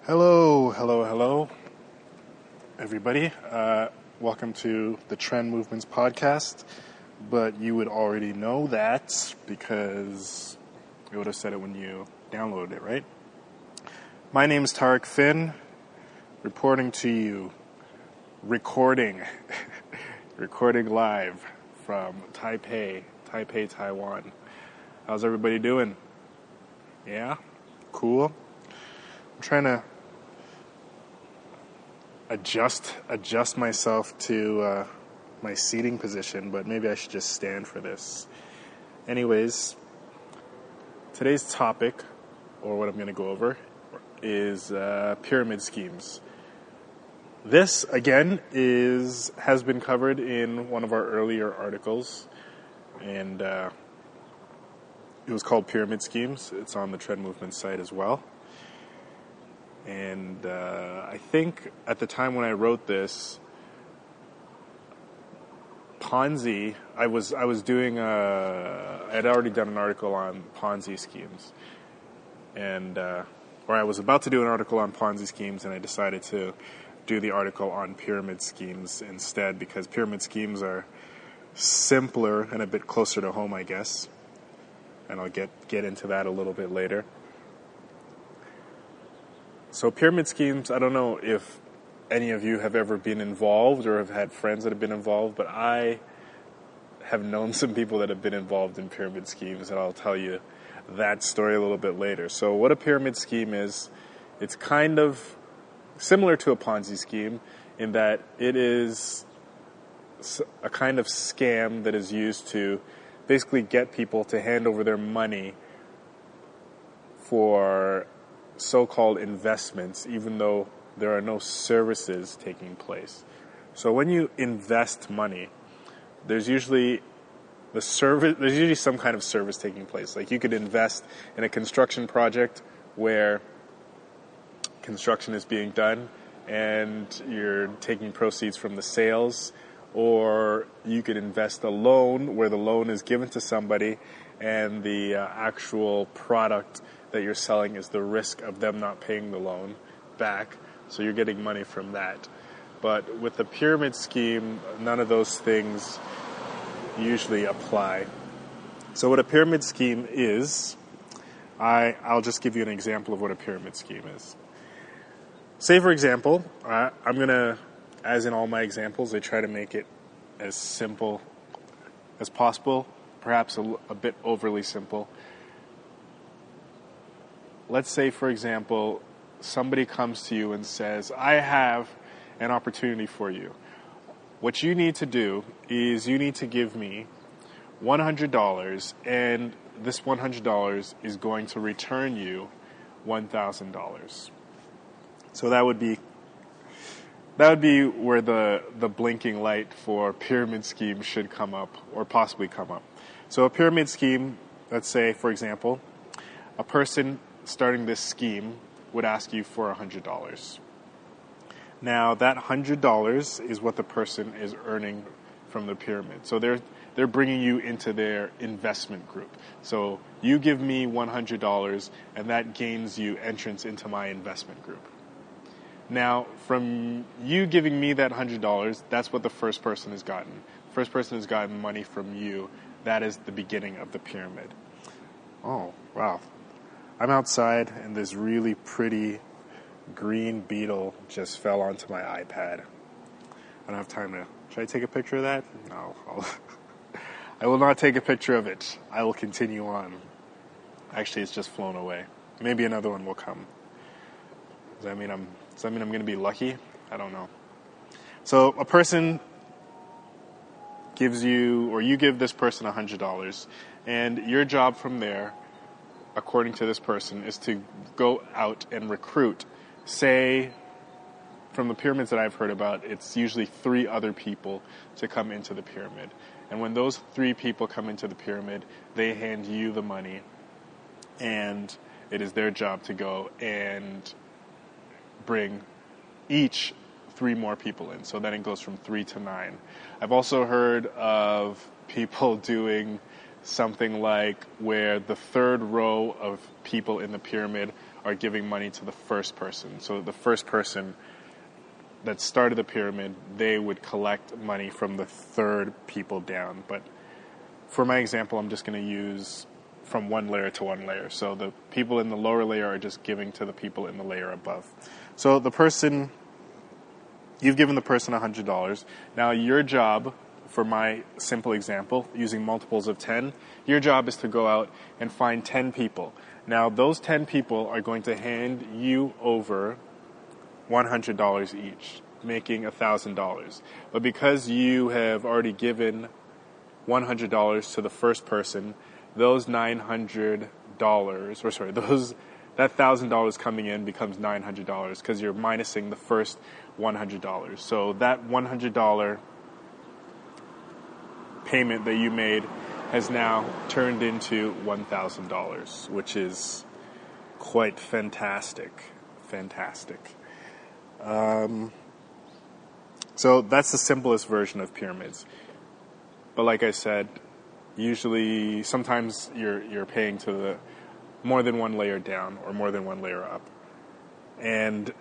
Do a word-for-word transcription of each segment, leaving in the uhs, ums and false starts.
Hello, hello, hello, everybody. Uh, welcome to the Trend Movements podcast. But you would already know that because you would have said it when you downloaded it, right? My name is Tarek Finn, reporting to you, recording, recording live from Taipei, Taipei, Taiwan. How's everybody doing? Yeah? Cool? I'm trying to adjust adjust myself to uh, my seating position, but maybe I should just stand for this. Anyways, today's topic, or what I'm going to go over, is uh, pyramid schemes. This, again, is has been covered in one of our earlier articles, and uh, it was called Pyramid Schemes. It's on the Trend Movement site as well. And uh, I think at the time when I wrote this, Ponzi, I was I was doing a, I had already done an article on Ponzi schemes, and uh, or I was about to do an article on Ponzi schemes, and I decided to do the article on pyramid schemes instead because pyramid schemes are simpler and a bit closer to home, I guess, and I'll get get into that a little bit later. So pyramid schemes, I don't know if any of you have ever been involved or have had friends that have been involved, but I have known some people that have been involved in pyramid schemes, and I'll tell you that story a little bit later. So what a pyramid scheme is, it's kind of similar to a Ponzi scheme in that it is a kind of scam that is used to basically get people to hand over their money for so-called investments, even though there are no services taking place. So when you invest money, there's usually the service. There's usually some kind of service taking place. Like you could invest in a construction project where construction is being done, and you're taking proceeds from the sales, or you could invest a loan where the loan is given to somebody, and the uh, actual product that you're selling is the risk of them not paying the loan back, so you're getting money from that. But with the pyramid scheme, none of those things usually apply. So what a pyramid scheme is, I, I'll just give you an example of what a pyramid scheme is. Say, for example, uh, I'm going to, as in all my examples, I try to make it as simple as possible, perhaps a, a bit overly simple. Let's say, for example, somebody comes to you and says, I have an opportunity for you. What you need to do is you need to give me one hundred dollars, and this one hundred dollars is going to return you one thousand dollars. So that would be that would be where the, the blinking light for pyramid scheme should come up, or possibly come up. So a pyramid scheme, let's say, for example, a person starting this scheme would ask you for one hundred dollars. Now, that one hundred dollars is what the person is earning from the pyramid. So they're they're bringing you into their investment group. So you give me one hundred dollars, and that gains you entrance into my investment group. Now, from you giving me that one hundred dollars, that's what the first person has gotten. First person has gotten money from you. That is the beginning of the pyramid. Oh, wow. I'm outside, and this really pretty green beetle just fell onto my iPad. I don't have time to... Should I take a picture of that? No. I'll I will not take a picture of it. I will continue on. Actually, it's just flown away. Maybe another one will come. Does that mean I'm, does that mean I'm going to be lucky? I don't know. So a person gives you, or you give this person one hundred dollars, and your job from there, according to this person, is to go out and recruit. Say, from the pyramids that I've heard about, it's usually three other people to come into the pyramid. And when those three people come into the pyramid, they hand you the money, and it is their job to go and bring each three more people in. So then it goes from three to nine. I've also heard of people doing something like where the third row of people in the pyramid are giving money to the first person. So the first person that started the pyramid, they would collect money from the third people down. But for my example, I'm just going to use from one layer to one layer. So the people in the lower layer are just giving to the people in the layer above. So the person, you've given the person one hundred dollars. Now your job, for my simple example, using multiples of ten, your job is to go out and find ten people. Now those ten people are going to hand you over one hundred dollars each, making one thousand dollars. But because you have already given one hundred dollars to the first person, those nine hundred dollars, or sorry, those that one thousand dollars coming in becomes nine hundred dollars because you're minusing the first one hundred dollars. So that one hundred dollars payment that you made has now turned into one thousand dollars, which is quite fantastic. Fantastic. Um, so that's the simplest version of pyramids. But like I said, usually, sometimes you're you're paying to the more than one layer down or more than one layer up. And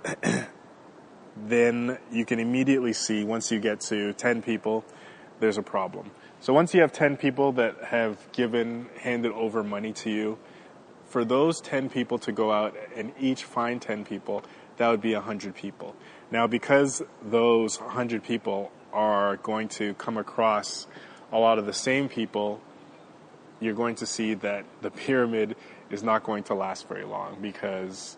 then you can immediately see, once you get to ten people, there's a problem. So once you have ten people that have given, handed over money to you, for those ten people to go out and each find ten people, that would be one hundred people. Now, because those one hundred people are going to come across a lot of the same people, you're going to see that the pyramid is not going to last very long, because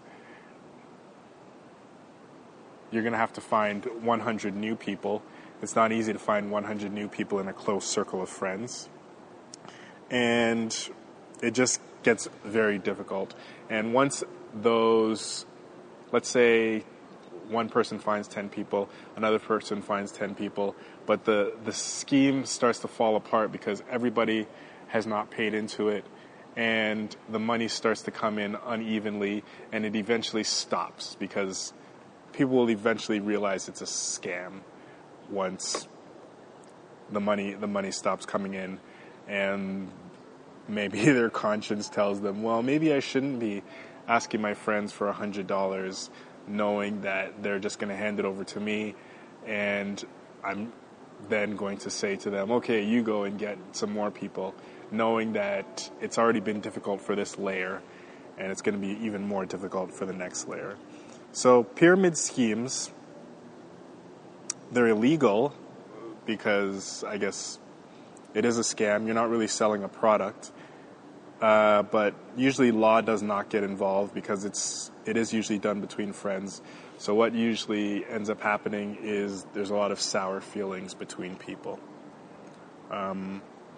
you're going to have to find one hundred new people. It's not easy to find one hundred new people in a close circle of friends. And it just gets very difficult. And once those, let's say one person finds ten people, another person finds ten people, but the, the scheme starts to fall apart because everybody has not paid into it, and the money starts to come in unevenly, and it eventually stops because people will eventually realize it's a scam once the money the money stops coming in, and maybe their conscience tells them, well, maybe I shouldn't be asking my friends for one hundred dollars knowing that they're just going to hand it over to me, and I'm then going to say to them, okay, you go and get some more people, knowing that it's already been difficult for this layer, and it's going to be even more difficult for the next layer. So pyramid schemes, they're illegal because I guess it is a scam. You're not really selling a product. Uh, but usually law does not get involved because it's it is usually done between friends. So what usually ends up happening is there's a lot of sour feelings between people. Um,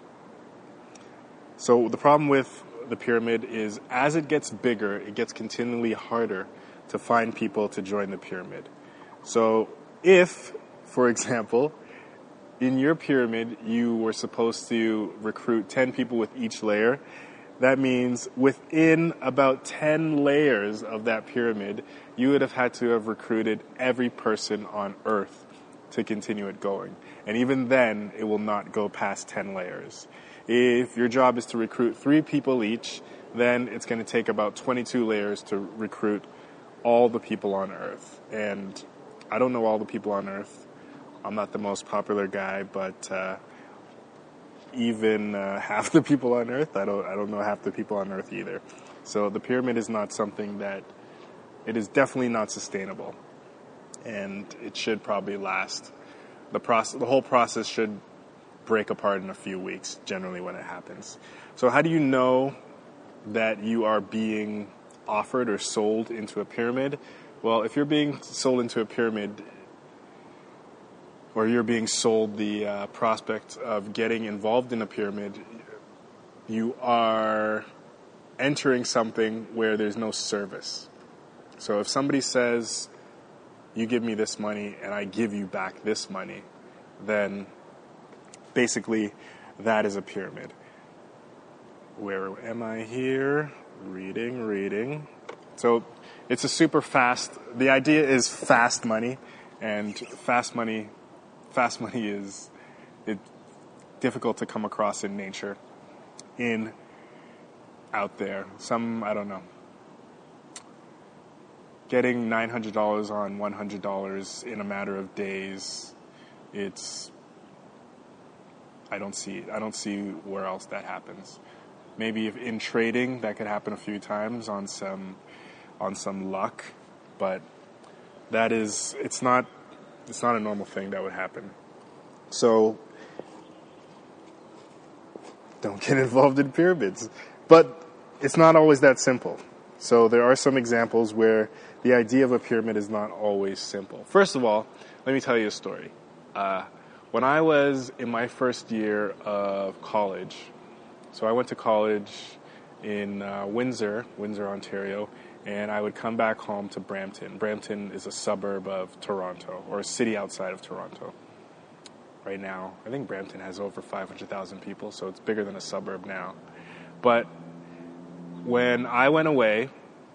so the problem with the pyramid is, as it gets bigger, it gets continually harder to find people to join the pyramid. So if, for example, in your pyramid you were supposed to recruit ten people with each layer, that means within about ten layers of that pyramid, you would have had to have recruited every person on Earth to continue it going. And even then, it will not go past ten layers. If your job is to recruit three people each, then it's going to take about twenty-two layers to recruit all the people on Earth. And I don't know all the people on Earth. I'm not the most popular guy, but uh, even uh, half the people on Earth, I don't I don't know half the people on Earth either. So the pyramid is not something that, it is definitely not sustainable, and it should probably last. The process, the whole process should break apart in a few weeks, generally when it happens. So how do you know that you are being offered or sold into a pyramid? Well, if you're being sold into a pyramid, or you're being sold the uh, prospect of getting involved in a pyramid, you are entering something where there's no service. So if somebody says, you give me this money and I give you back this money, then basically that is a pyramid. Where am I here? Reading, reading. So it's a super fast, the idea is fast money, and fast money Fast money is it, difficult to come across in nature. in out there. Some, I don't know. Getting nine hundred dollars on one hundred dollars in a matter of days, it's, I don't see, I don't see where else that happens. Maybe if in trading, that could happen a few times on some, on some luck, but that is, it's not, it's not a normal thing that would happen. So, don't get involved in pyramids. But it's not always that simple. So there are some examples where the idea of a pyramid is not always simple. First of all, let me tell you a story. Uh, when I was in my first year of college, so I went to college in uh, Windsor, Windsor, Ontario, and I would come back home to Brampton. Brampton is a suburb of Toronto, or a city outside of Toronto. Right now, I think Brampton has over five hundred thousand people, so it's bigger than a suburb now. But when I went away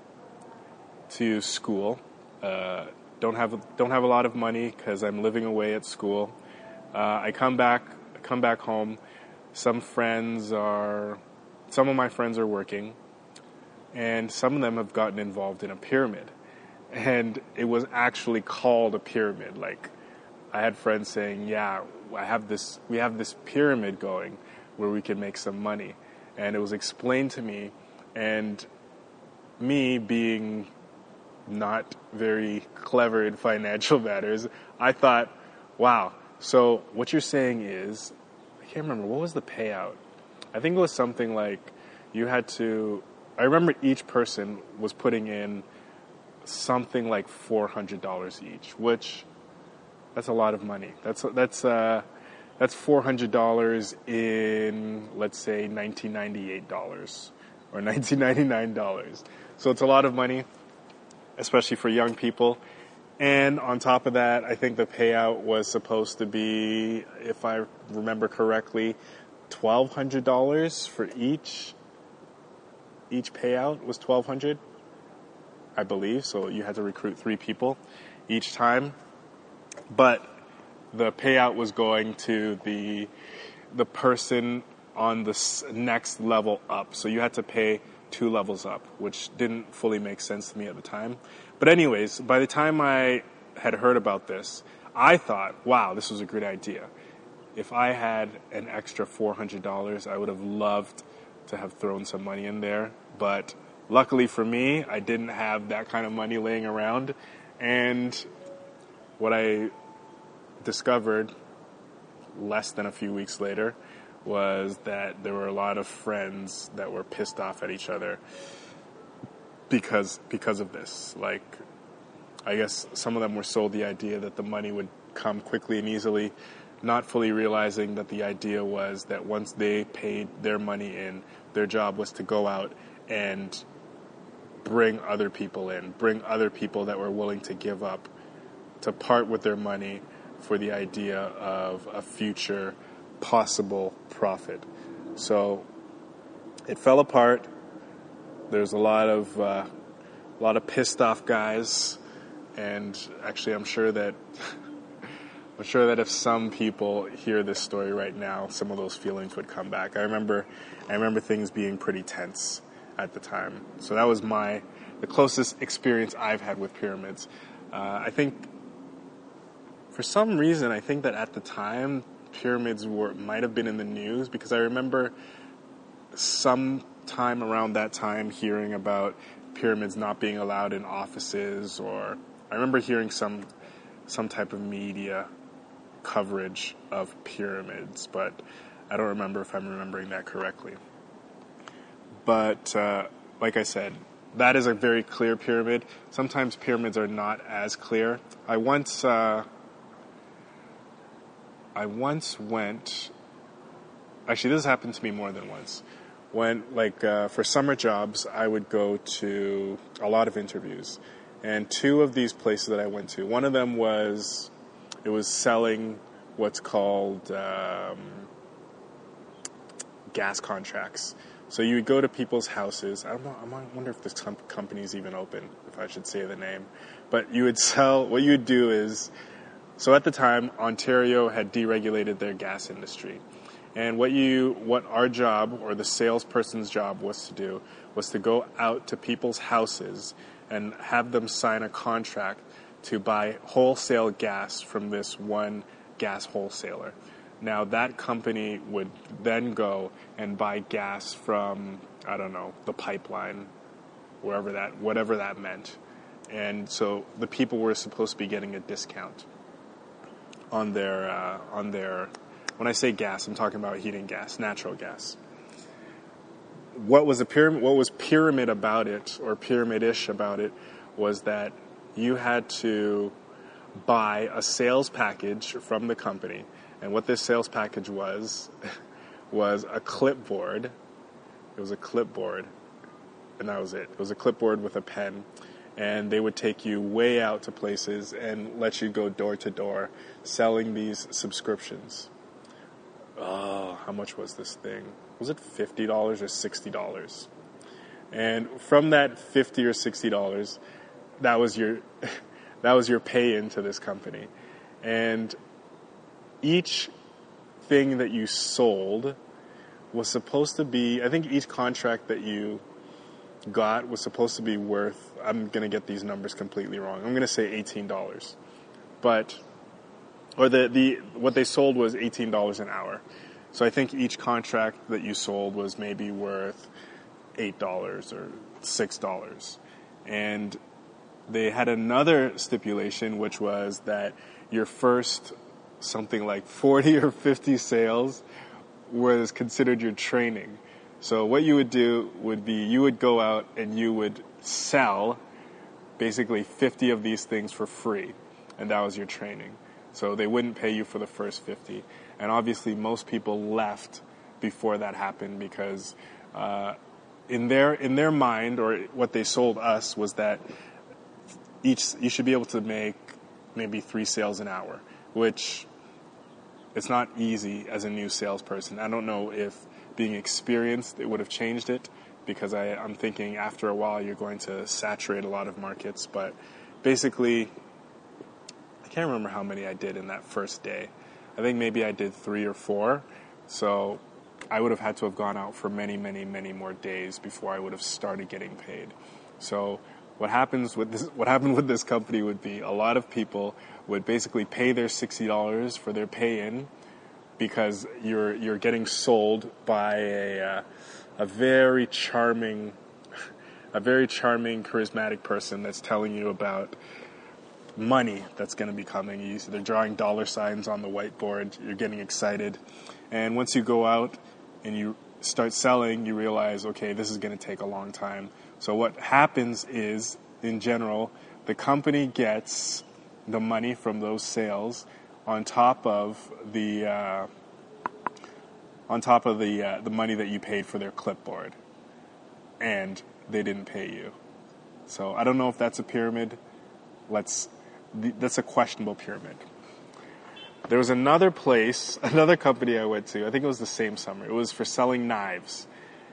to school, uh, don't have don't have a lot of money because I'm living away at school. Uh, I come back, I come back home. Some friends are, some of my friends are working, and some of them have gotten involved in a pyramid, and it was actually called a pyramid. Like, I had friends saying, "Yeah, I have this. We have this pyramid going where we can make some money," and it was explained to me. And me being not very clever in financial matters, I thought, wow, so what you're saying is, I can't remember, what was the payout? I think it was something like you had to, I remember each person was putting in something like four hundred dollars each, which, that's a lot of money. That's, that's, uh, that's four hundred dollars in, let's say, nineteen ninety-eight dollars. Or nineteen ninety-nine dollars. So it's a lot of money, especially for young people. And on top of that, I think the payout was supposed to be, if I remember correctly, twelve hundred dollars for each. Each payout was twelve hundred dollars, I believe. So you had to recruit three people each time. But the payout was going to the the person on the next level up. So you had to pay two levels up, which didn't fully make sense to me at the time. But anyways, by the time I had heard about this, I thought, wow, this was a great idea. If I had an extra four hundred dollars, I would have loved to have thrown some money in there. But luckily for me, I didn't have that kind of money laying around. And what I discovered less than a few weeks later was that there were a lot of friends that were pissed off at each other because because of this. Like, I guess some of them were sold the idea that the money would come quickly and easily, not fully realizing that the idea was that once they paid their money in, their job was to go out and bring other people in, bring other people that were willing to give up, to part with their money for the idea of a future possible profit. So it fell apart. There's a lot of uh, a lot of pissed off guys, and actually, I'm sure that I'm sure that if some people hear this story right now, some of those feelings would come back. I remember, I remember things being pretty tense at the time. So that was my the closest experience I've had with pyramids. Uh, I think for some reason, I think that at the time, pyramids were might have been in the news, because I remember sometime around that time hearing about pyramids not being allowed in offices, or I remember hearing some some type of media coverage of pyramids, but I don't remember if I'm remembering that correctly. But uh, like I said, that is a very clear pyramid. Sometimes pyramids are not as clear. I once uh, I once went, actually this has happened to me more than once. When, like, uh, for summer jobs, I would go to a lot of interviews. And two of these places that I went to, one of them was, it was selling what's called um, gas contracts. So you would go to people's houses. I don't know, I wonder if this com- company is even open, if I should say the name. But you would sell, what you would do is, so at the time, Ontario had deregulated their gas industry. And what you, what our job or the salesperson's job was to do was to go out to people's houses and have them sign a contract to buy wholesale gas from this one gas wholesaler. Now that company would then go and buy gas from, I don't know, the pipeline, wherever that, whatever that meant. And so the people were supposed to be getting a discount on their, uh, on their, when I say gas, I'm talking about heating gas, natural gas. What was a pyramid, what was pyramid about it, or pyramid-ish about it, was that you had to buy a sales package from the company. And what this sales package was, was a clipboard. It was a clipboard, and that was it. It was a clipboard with a pen. And they would take you way out to places and let you go door to door selling these subscriptions. Oh, how much was this thing? Was it fifty dollars or sixty dollars? And from that fifty dollars or sixty dollars, that was your that was your pay into this company. And each thing that you sold was supposed to be, I think each contract that you got was supposed to be worth, I'm going to get these numbers completely wrong, I'm going to say eighteen dollars. But, or the, the what they sold was eighteen dollars an hour. So I think each contract that you sold was maybe worth eight dollars or six dollars. And they had another stipulation, which was that your first something like forty or fifty sales was considered your training. So what you would do would be you would go out and you would sell basically fifty of these things for free, and that was your training. So they wouldn't pay you for the first fifty. And obviously most people left before that happened because uh, in their in their mind, or what they sold us, was that each you should be able to make maybe three sales an hour, which it's not easy as a new salesperson. I don't know if being experienced, it would have changed it, because I, I'm thinking after a while you're going to saturate a lot of markets. But basically, I can't remember how many I did in that first day. I think maybe I did three or four. So I would have had to have gone out for many, many, many more days before I would have started getting paid. So what happens with this, what happened with this company would be a lot of people would basically pay their sixty dollars for their pay-in, because you're you're getting sold by a uh, a very charming, a very charming, charismatic person that's telling you about money that's going to be coming. You, they're drawing dollar signs on the whiteboard. You're getting excited, and once you go out and you start selling, you realize, okay, this is going to take a long time. So what happens is, in general, the company gets the money from those sales on top of the uh, on top of the uh, the money that you paid for their clipboard, and they didn't pay you. So I don't know if that's a pyramid. Let's that's a questionable pyramid. There was another place, another company I went to. I think it was the same summer. It was for selling knives.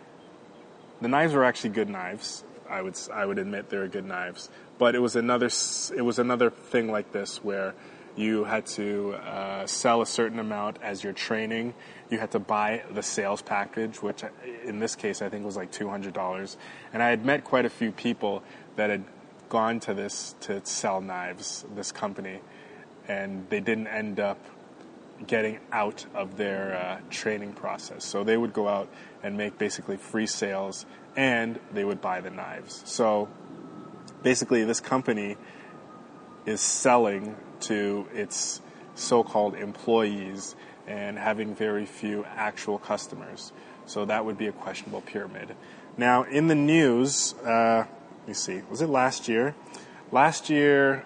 The knives were actually good knives. I would I would admit they were good knives. But it was another it was another thing like this where you had to uh, sell a certain amount as your training. You had to buy the sales package, which in this case I think was like two hundred dollars. And I had met quite a few people that had gone to this to sell knives, this company, and they didn't end up getting out of their uh, training process. So they would go out and make basically free sales, and they would buy the knives. So basically this company is selling to its so-called employees and having very few actual customers. So that would be a questionable pyramid. Now, in the news, uh, let me see, was it last year? Last year,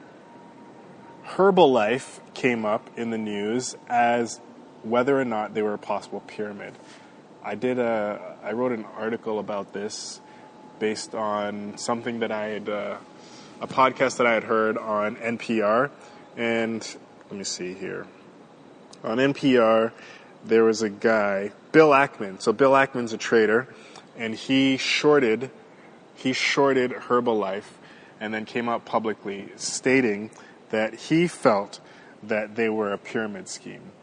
Herbalife came up in the news as whether or not they were a possible pyramid. I did a, I wrote an article about this based on something that I had, uh, a podcast that I had heard on N P R. And let me see here. On N P R, there was a guy, Bill Ackman. So Bill Ackman's a trader, and he shorted, he shorted Herbalife, and then came out publicly stating that he felt that they were a pyramid scheme.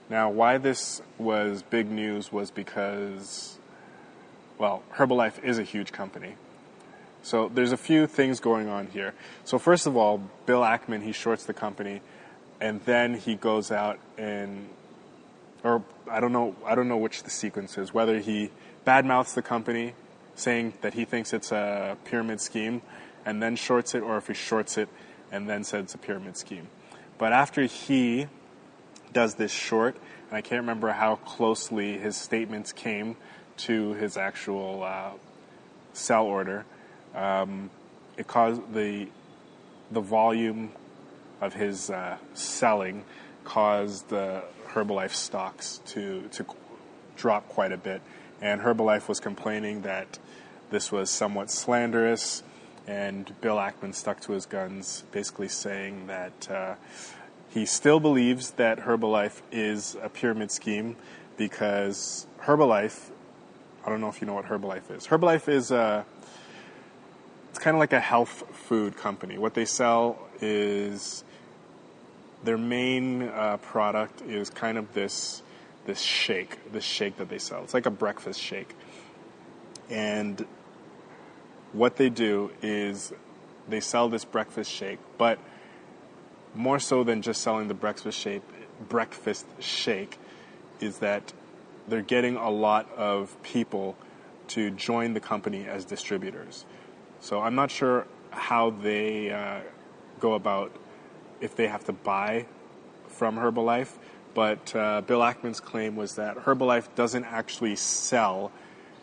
Now, why this was big news was because, well, Herbalife is a huge company. So there's a few things going on here. So first of all, Bill Ackman, he shorts the company, and then he goes out and, or I don't know, I don't know which the sequence is, whether he badmouths the company, saying that he thinks it's a pyramid scheme, and then shorts it, or if he shorts it and then says it's a pyramid scheme. But after he does this short, and I can't remember how closely his statements came to his actual uh, sell order, um, it caused the the volume of his uh, selling caused the Herbalife stocks to to drop quite a bit, and Herbalife was complaining that this was somewhat slanderous, and Bill Ackman stuck to his guns, basically saying that uh, he still believes that Herbalife is a pyramid scheme because Herbalife, I don't know if you know what Herbalife is. Herbalife is a, it's kind of like a health food company. What they sell is, their main uh, product is kind of this this shake, this shake that they sell. It's like a breakfast shake. And what they do is they sell this breakfast shake, but more so than just selling the breakfast shake, breakfast shake is that they're getting a lot of people to join the company as distributors. So I'm not sure how they uh, go about if they have to buy from Herbalife, but uh, Bill Ackman's claim was that Herbalife doesn't actually sell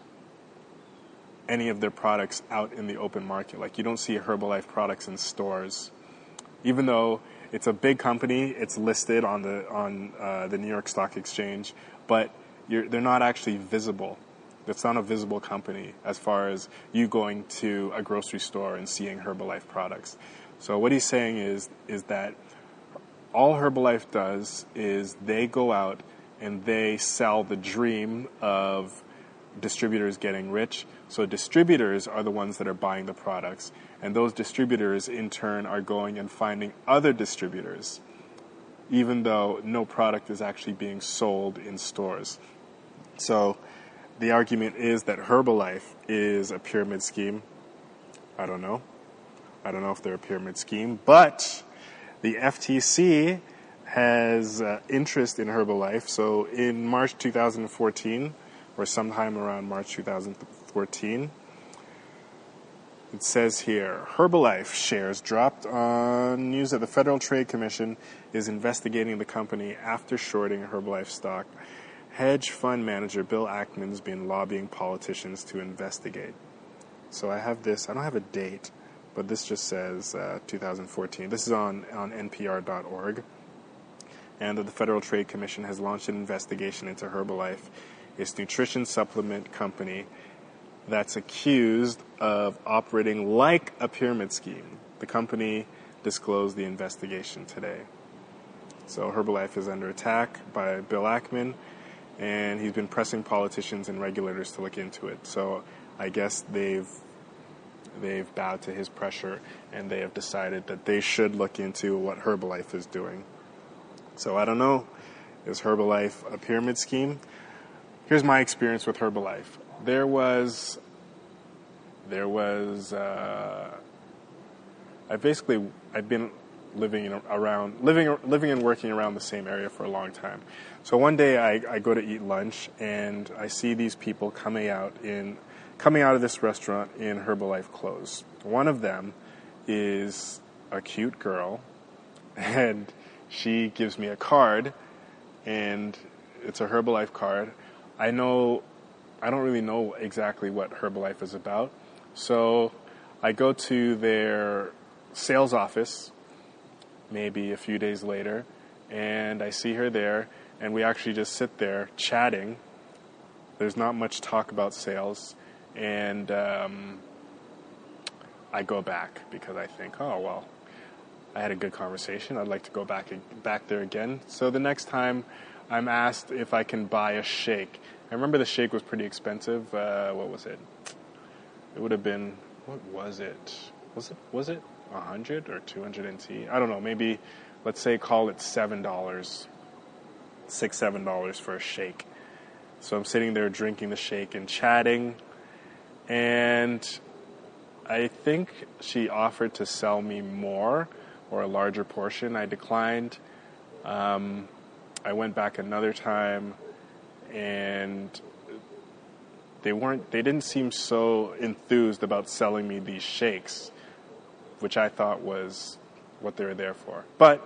any of their products out in the open market. Like, you don't see Herbalife products in stores, even though it's a big company. It's listed on the on uh, the New York Stock Exchange, but you're, they're not actually visible. It's not a visible company as far as you going to a grocery store and seeing Herbalife products. So what he's saying is is that all Herbalife does is they go out and they sell the dream of distributors getting rich. So distributors are the ones that are buying the products, and those distributors in turn are going and finding other distributors, even though no product is actually being sold in stores. So the argument is that Herbalife is a pyramid scheme. I don't know. I don't know if they're a pyramid scheme, but the F T C has uh, interest in Herbalife. So in March two thousand fourteen, or sometime around March two thousand fourteen, it says here, Herbalife shares dropped on news that the Federal Trade Commission is investigating the company after shorting Herbalife stock. Hedge fund manager Bill Ackman's been lobbying politicians to investigate. So I have this, I don't have a date, but this just says uh, two thousand fourteen. This is on, on N P R dot org. And that the Federal Trade Commission has launched an investigation into Herbalife, its nutrition supplement company that's accused of operating like a pyramid scheme. The company disclosed the investigation today. So Herbalife is under attack by Bill Ackman, and he's been pressing politicians and regulators to look into it. So I guess they've they've bowed to his pressure, and they have decided that they should look into what Herbalife is doing. So I don't know. Is Herbalife a pyramid scheme? Here's my experience with Herbalife. There was, there was, uh, I basically, I've been living in around, living, living and working around the same area for a long time. So one day I, I go to eat lunch and I see these people coming out in, coming out of this restaurant in Herbalife clothes. One of them is a cute girl, and she gives me a card, and it's a Herbalife card. I know, I don't really know exactly what Herbalife is about. So I go to their sales office maybe a few days later, and I see her there, and we actually just sit there chatting. There's not much talk about sales, and um, I go back because I think, oh, well, I had a good conversation. I'd like to go back back there again. So the next time I'm asked if I can buy a shake. I remember the shake was pretty expensive. Uh, what was it? It would have been, what was it? Was it was it one hundred or two hundred N T? I don't know. Maybe, let's say, call it seven dollars. six, seven dollars for a shake. So I'm sitting there drinking the shake and chatting, and I think she offered to sell me more or a larger portion. I declined. Um, I went back another time, and they weren't. They didn't seem so enthused about selling me these shakes, which I thought was what they were there for. But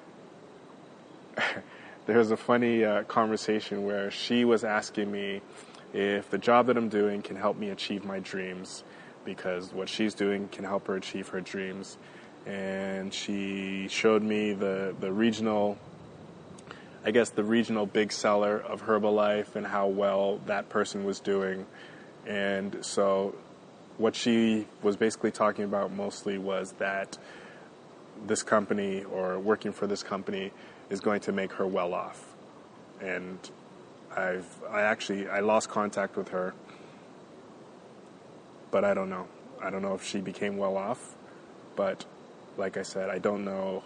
there was a funny uh, conversation where she was asking me if the job that I'm doing can help me achieve my dreams, because what she's doing can help her achieve her dreams. And she showed me the, the regional, I guess the regional big seller of Herbalife and how well that person was doing. And so what she was basically talking about mostly was that this company, or working for this company, is going to make her well off. And I've I actually I lost contact with her, but I don't know. I don't know if she became well off, but like I said, I don't know.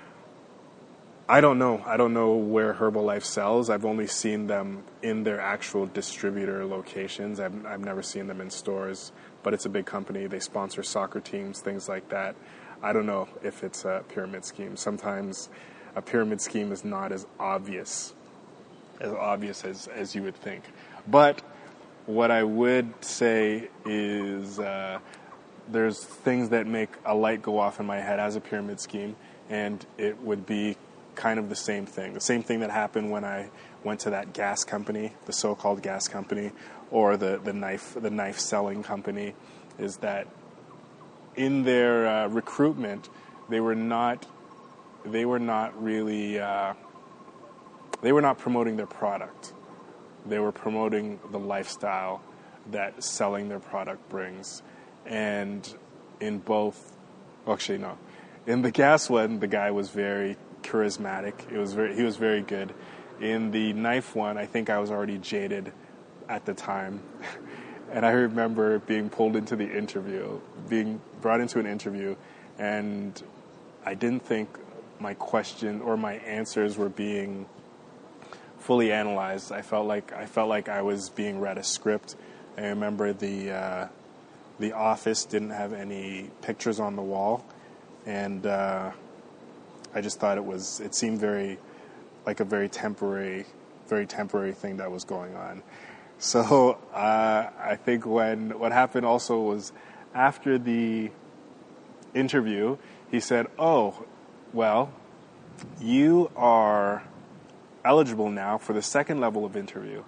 I don't know. I don't know where Herbalife sells. I've only seen them in their actual distributor locations. I've I've never seen them in stores, but it's a big company. They sponsor soccer teams, things like that. I don't know if it's a pyramid scheme. Sometimes a pyramid scheme is not as obvious, as obvious as, as you would think. But what I would say is uh, there's things that make a light go off in my head as a pyramid scheme, and it would be kind of the same thing. The same thing that happened when I went to that gas company, the so-called gas company, or the, the knife the knife selling company, is that in their uh, recruitment, they were not they were not really uh, they were not promoting their product. They were promoting the lifestyle that selling their product brings. And in both, actually no, in the gas one, the guy was very charismatic. It was very he was very good. In the knife one, I think I was already jaded at the time. And I remember being pulled into the interview, being brought into an interview, and I didn't think my question or my answers were being fully analyzed. I felt like I felt like I was being read a script. I remember the uh, the office didn't have any pictures on the wall, and uh, I just thought it was. It seemed very like a very temporary, very temporary thing that was going on. So uh, I think when what happened also was after the interview, he said, "Oh, well, you are eligible now for the second level of interview,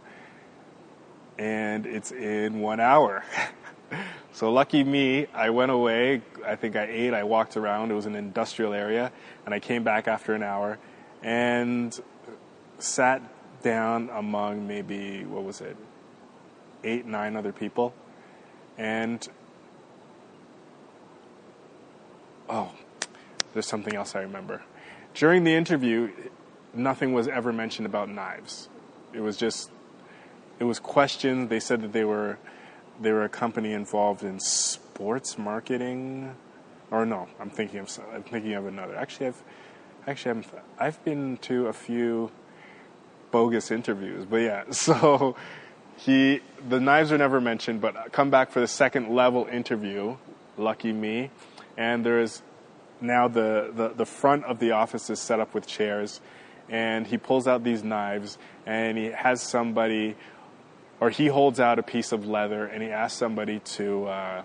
and it's in one hour." So lucky me, I went away. I think I ate. I walked around. It was an industrial area, and I came back after an hour and sat down among maybe what was it? eight, nine other people. And, oh, there's something else I remember. During the interview, nothing was ever mentioned about knives. It was just, it was questions. They said that they were, they were a company involved in sports marketing. Or no, I'm thinking of, I'm thinking of another. Actually, I've, actually, I'm, I've been to a few bogus interviews. But yeah, so... He, the knives are never mentioned, but come back for the second level interview, lucky me, and there's now the, the, the front of the office is set up with chairs, and he pulls out these knives, and he has somebody, or he holds out a piece of leather, and he asks somebody to, uh,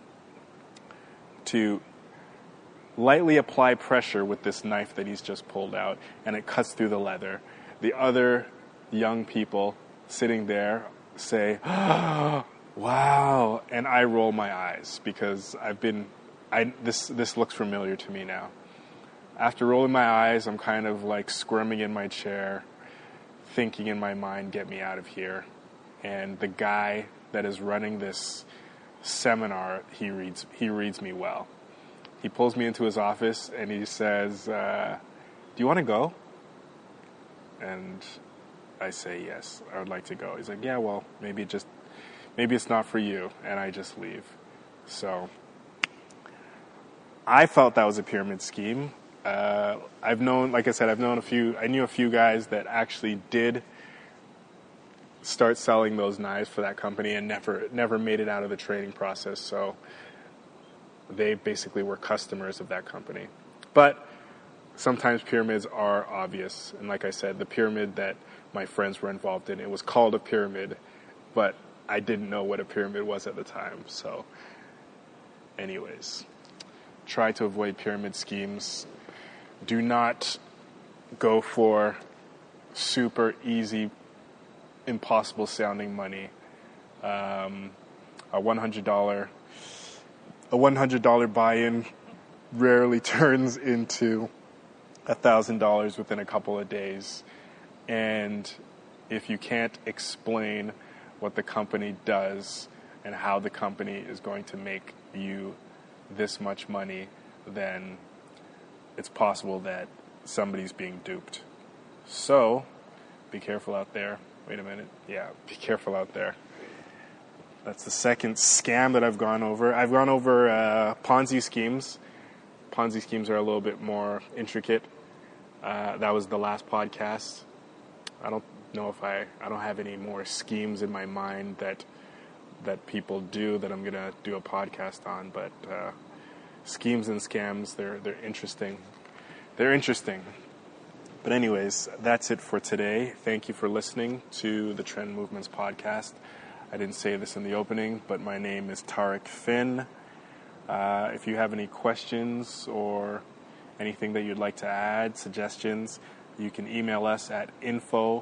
to lightly apply pressure with this knife that he's just pulled out, and it cuts through the leather. The other young people sitting there say, oh, wow, and I roll my eyes because I've been, I this this looks familiar to me now. After rolling my eyes, I'm kind of like squirming in my chair, thinking in my mind, get me out of here. And the guy that is running this seminar, he reads he reads me well. He pulls me into his office and he says, uh, do you want to go? And I say, yes, I would like to go. He's like, yeah, well, maybe just, maybe it's not for you. And I just leave. So I felt that was a pyramid scheme. Uh, I've known, like I said, I've known a few, I knew a few guys that actually did start selling those knives for that company and never, never made it out of the training process. So they basically were customers of that company. But sometimes pyramids are obvious. And like I said, the pyramid that my friends were involved in, it was called a pyramid, but I didn't know what a pyramid was at the time. So anyways, try to avoid pyramid schemes. Do not go for super easy, impossible sounding money. Um, a one hundred dollars a one hundred dollars buy-in rarely turns into one thousand dollars within a couple of days. And if you can't explain what the company does and how the company is going to make you this much money, then it's possible that somebody's being duped. So be careful out there. Wait a minute. Yeah, be careful out there. That's the second scam that I've gone over. I've gone over uh, Ponzi schemes. Ponzi schemes are a little bit more intricate. Uh, that was the last podcast. I don't know if I, I don't have any more schemes in my mind that that people do that I'm gonna do a podcast on. But uh, schemes and scams, they're they're interesting. They're interesting. But anyways, that's it for today. Thank you for listening to the Trend Movements podcast. I didn't say this in the opening, but my name is Tariq Finn. Uh, if you have any questions or anything that you'd like to add, suggestions, you can email us at info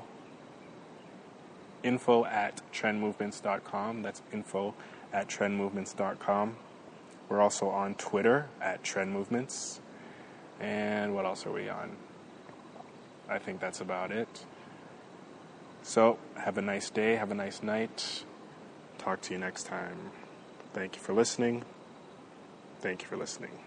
info at trendmovements dot com. That's info at trendmovements dot com. We're also on Twitter at trendmovements. And what else are we on? I think that's about it. So, have a nice day, have a nice night. Talk to you next time. Thank you for listening. Thank you for listening.